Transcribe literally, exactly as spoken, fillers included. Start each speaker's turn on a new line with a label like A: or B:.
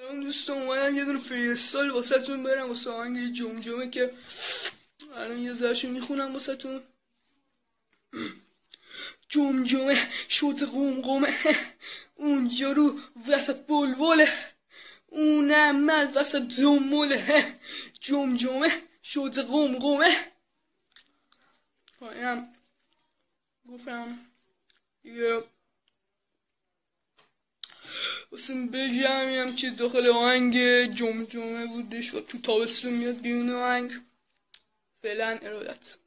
A: الان دوستان اومدن یه دونه فریستایل واسه تون برم واسه آهنگ جمجمه که الان یه ذرهشو میخونم واسه تون. جمجمه شد قمقمه اونجا رو وسط بلبله اونم من وسط دنباله جمجمه شد قمقمه. اینم گفتم دیگه واسه بگم که داخل آهنگ جمجمه بودش و تو تابستون میاد بیرون آهنگ. فعلا ارادت.